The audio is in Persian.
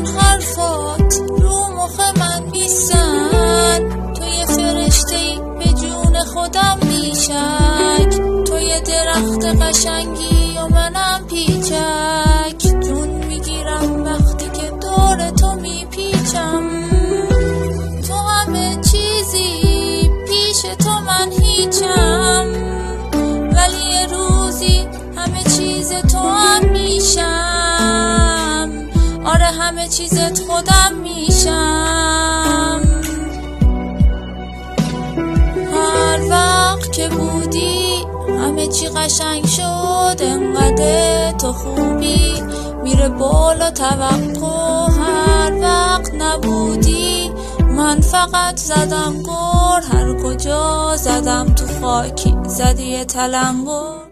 اون حرفات رو مخ من بیستن، تو یه فرشته‌ای به جون خودم بیشک، تو یه درخت قشنگی و منم پیچک، جون میگیرم وقتی که دور تو میپیچم. تو همه چیزی پیش تو من هیچم، ولی یه روزی همه چیز تو هم میشم. آره همه چیزت خودم میشم. هر وقت که بودی همه چی قشنگ شد، انقدر تو خوبی میره بالا توقع. هر وقت نبودی من فقط زدم گر، هر کجا زدم تو خاکی زدی تلنگر.